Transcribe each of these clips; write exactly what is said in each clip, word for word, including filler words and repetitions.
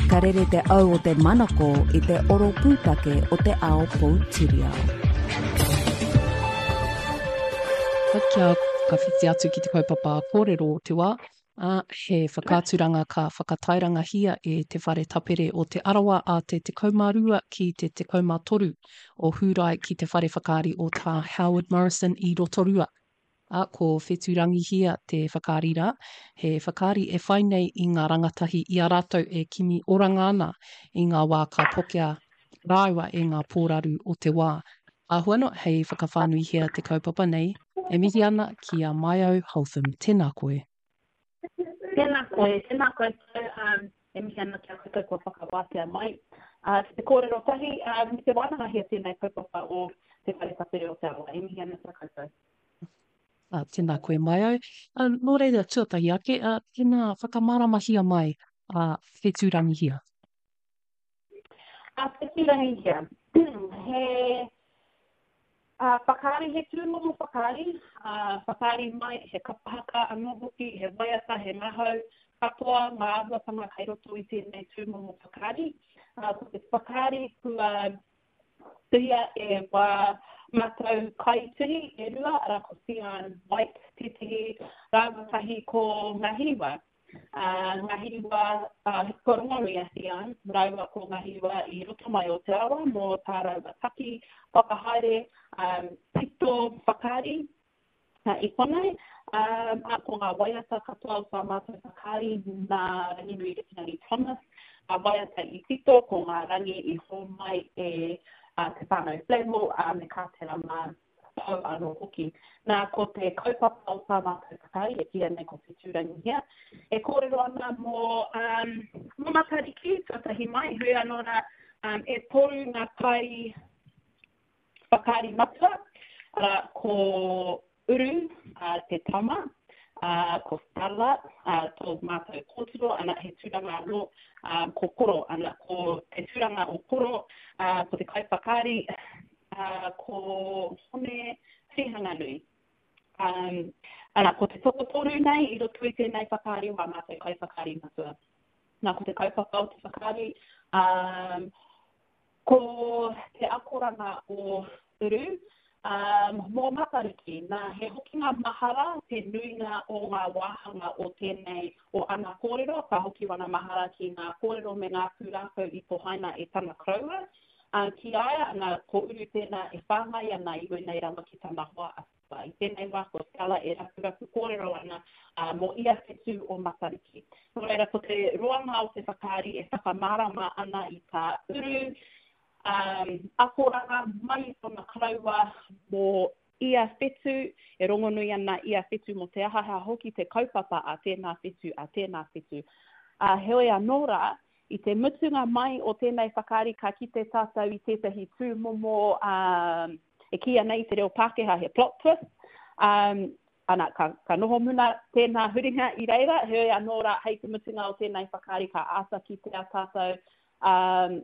Ka rere te au o te manako i te oro pūtake o te ao Poutireo. Ka kia ka whiti atu ki te kaupapa kōrero o te wā. Uh, he whakāturanga ka whakatairanga hia e te whare tapere o te arawa a te te kaumārua ki te te kaumātoru o hurai ki te whare whakaari o tā Howard Morrison i Rotorua. A ko wheturangi hia te whakarira, he whakari e whainei i ngā rangatahi i a rātou e kimi oranga ana i ngā wā ka pokea rāua e ngā pōraru o te wā. A huano, hei whakawhānui hia te kaupapa nei, e mihi ana ki a Maio Hotham. Tēnā koe. Tēnā koe, tēnā koe, um, e mihi ana ki a koutou kua whakawātea mai. Uh, te kōrero tahi, um, te wānanga hia tēnei kaupapa o te wharetapere o te awa, e mihi ana ki a koutou. Uh, tēnā koe mai au. Uh, nō reira tuatahi ake, uh, tēnā whakamarama hia mai a uh, wheturangi hia. A uh, wheturangi hia. he uh, whakari, he tūmomo whakari, uh, whakari mai, he kapahaka anō hoki, he waiata, he mahau, katoa, ngā aruatanga kai roto i tēnei tūmomo whakari. Uh, ko te whakari kua tuhia e wā mātou kai tuhi e rua, ara ko Sian White te tehi rāwatahi ko Ngahiriwa. Uh, Ngahiriwa, uh, ko rongoru a Sian, rāua ko Ngahiriwa i roto mai o te awa, mō tā rāwataki, whakahaere, um, pito whakari uh, i konei, um, a ko ngā waiata katoa o tā mātou whakari nā rangi nui Retinari Thomas, a waiata i tito ko ngā rangi i hō mai e Uh, te whānau Flemo, uh, me kātera mā pau anō hoki. Nā, ko te kaupapa o tā mātou whakari, e kia nei ko te tūrangi hia. E kōrero ana mō, um, mō matariki, tuatahi mai, hui anōra, um, e toru ngā kai whakari matua, uh, ko uru, uh, te tama, uh, ko stala, uh, tō mātou kōtiro, ana he tūranga anō, um, ko koro, ana ko te tūranga o koro, Uh, ko te kaipakari, uh, ko hone whihanga nui. Um, ana, ko te tokotoru nei, i roto i tēnei whakari, wā mā te kaipakari matua. Nā, ko te kaipaka o te whakari, um, ko te akoranga o uru, um, mō matariki, nā, he hoki ngā mahara, te nuinga o ngā wāhanga o tēnei, o ana kōrero, ka hoki wana mahara ki ngā kōrero me ngā pūrākau i pohaina e tana kraua. Uh, ki aia, ana ko uru tēnā e whāngai ana i wei nei rama ki tāna hoa asupa. I tēnei wā ko skala e rapu rapu kōrero ana uh, mō ia whetū o matariki. Nō reira, ko te roanga o te whakari e whakamarama ana i tā uru. Um, akoranga mai tōna kraua mō ia whetū, e rongonui ana ia whetū mō te ahaha hoki te kaupapa a tēnā whetū, a tēnā whetū. Uh, heoi anōra, i te mutunga mai o tēnei whakari ka kite tātou i tētahi tūmomo um, e kia nei te reo Pākehā he plot twist. Um, ana, ka, ka noho muna tēnā huringa i reira, heoi anōra hei te mutunga o tēnei whakari ka asa ki te tātou. Um,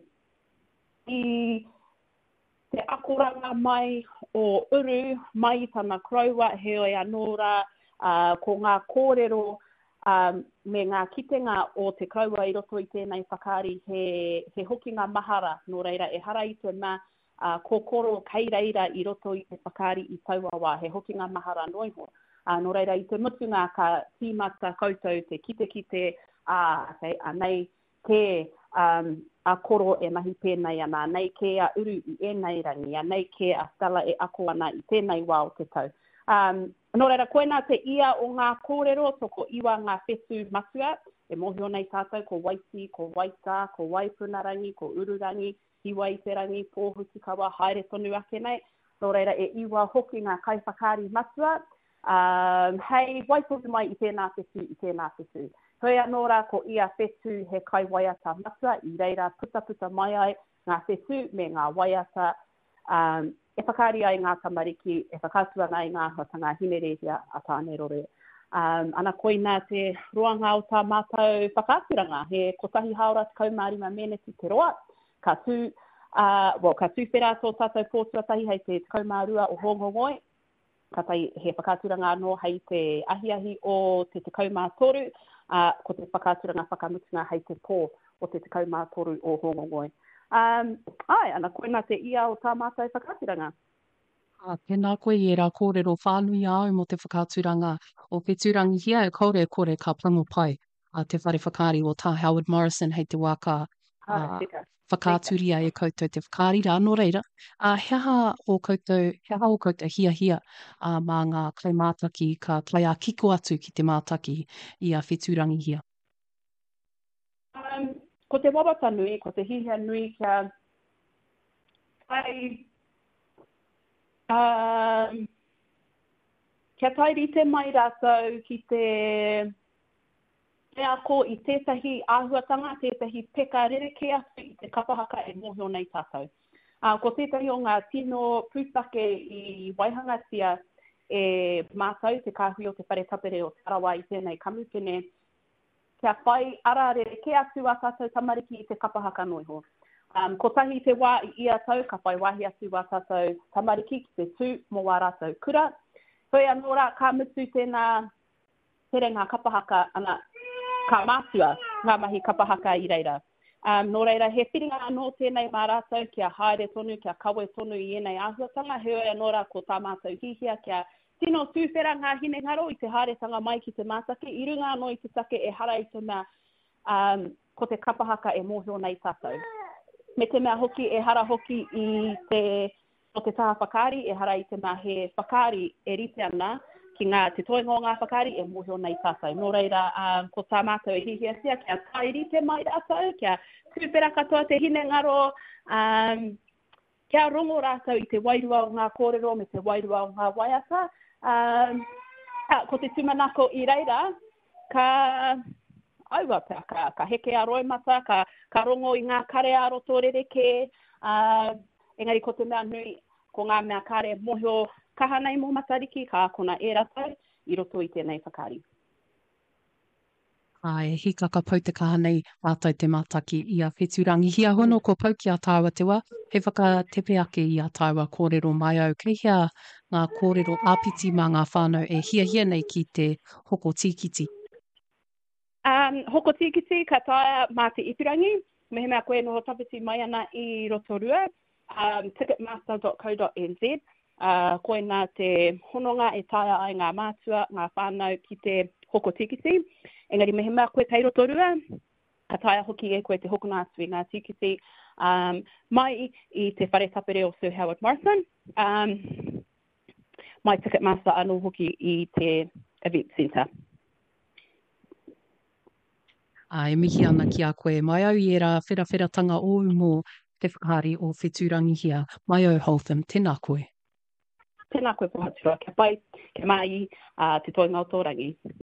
I te akoranga mai o uru, mai tana kraua, heoi anōra uh, ko ngā kōrero, Um, me ngā kitenga o te kaua i roto i tēnei whakari he, he hoki ngā mahara, nō reira e hara i te mā uh, kōkoro kei reira i roto i te whakari i tauawa, he hoki ngā mahara noiho. Uh, nō reira i te mutunga ka tīmata koutou te kite kite, uh, okay, a nei ke um, a koro e mahi pēnei ana, nei ke a uru i ēnei rangi, a nei ke a stala e ako ana i tēnei wā o te tau. Um, Nō reira, koena te ia o ngā kōrero, toko iwa ngā whetū matua, e mohio nei tātou ko Waiti, ko Waita, ko Waipunarangi, ko Ururangi, iwa i te rangi, pōhutikawa, haere tonu ake nei. Nō reira, e iwa hoki ngā kaiwhakari matua, um, hei, waiputu mai i tēnā whetū, i tēnā whetū. Hoi anōra, ko ia whetū he kai waiata matua, i reira puta puta mai ai ngā whetū me ngā waiata, um, e whakari ai ngā tamariki, e whakatua nei ngā hotanga himerehia a tāne rore. Um, ana koina te roanga o tā mātou whakaturanga, he kotahi haora te kaumārima meneti te roa, ka tū, uh, well, ka tū whera tō tātou pōtuatahi hei te kaumārua o Hongongoi, ka tai he whakaturanga anō hei te ahiahi o te te kaumātoru, uh, ko te whakaturanga whakamutunga hei te pō o te tekau mā toru o Hongongoi. Um, ai, ana koe nā te ia o tā mātai whakatiranga. A pēnā koe i rā kōrero whānui au mo te whakāturanga o Whetūrangi hia e kore kore ka pango pai a te whare whakaari o tā Howard Morrison hei te waka Ah, a tika. whakāturia e koutou te whakārira anō reira. A heha o koutou, heha o koutou hia hia a mā ngā kaimātaki ka tai a kiko atu ki te mātaki i a Whetūrangi hia. Um, ko te wawata nui, ko te hihia nui kia tai, um, kia tai rite mai rātou ki te mea ko i tētahi āhuatanga, tētahi peka rereke atu i te kapahaka e mohio nei tātou. Uh, ko tētahi o ngā tino pūtake i Waihangatia e mātau te kāhui o te whare tapere o Tarawa i tēnei kamupene, kia whai ara rereke atu a tātou tamariki i te kapahaka noiho. Um, ko tahi te wā i ia tau, ka whai wahi atu a tātou tamariki ki te tū mō wā rātou kura. Hoi anō rā ka mutu tēnā tere ngā kapahaka ana ka mātua ngā mahi kapahaka i reira. Um, nō reira, he whiringa anō tēnei mā rātou kia haere tonu, kia kawe tonu i enei āhuatanga, he oi anō rā ko tā mātou hihia kia tino tūwhera ngā hine ngaro i te hāretanga mai ki te mātake, i runga anō i te take e hara i te mea um, ko te kapahaka e mōhio nei tātou. Me te mea hoki e hara hoki i te, o te taha whakaari, e hara i te mea he whakaari e rite ana, ki ngā te toenga o ngā whakaari e mōhio nei tātou. Nō reira, um, ko tā mātou e hihia sia, kia tai rite mai rātou, kia tūwhera katoa te hine ngaro, um, kia rongo rātou i te wairua o ngā kōrero, me te wairua o ngā waiata. Um, ah, ko te tumanako i reira, ka aua pia, ka, ka heke a roimata, ka, ka rongo i ngā kare a roto rereke, uh, engari ko te mea nui, ko ngā mea kare mohio kaha nei mō matariki, ka akona e ratau, i roto i tēnei whakari. Ai, hikaka pau te kaha nei rātou te mātaki i a Whetūrangi hia hono ko pau ki a tāua te wā, he whakatepe ake i a tāua kōrero mai au. Kei hea ngā kōrero āpiti mā ngā whānau e hia hia nei ki te hoko tīkiti. Um, hoko tīkiti ka taia mā te Ipirangi, me he mea koe noho tapiti mai ana i Rotorua, um, ticketmaster dot co dot n z. Uh, koe nā te hononga e taia ai ngā mātua, ngā whānau ki te hoko tikiti. Engari me he mea koe kei Rotorua, ka taia hoki e koe te hokona atu i ngā tikiti um, mai i te whare tapere o Sir Howard Morrison. Um, mai Ticketmaster anō hoki i te Event Centre. Ai, mihi ana ki a koe. Mai au i era whirawhiratanga o mō te whakari o Whetūrangi hia. Mai au Hotham, tēnā koe. Tēnā koe pohatua, kia pai, kia mai uh, te toinga o tōrangi.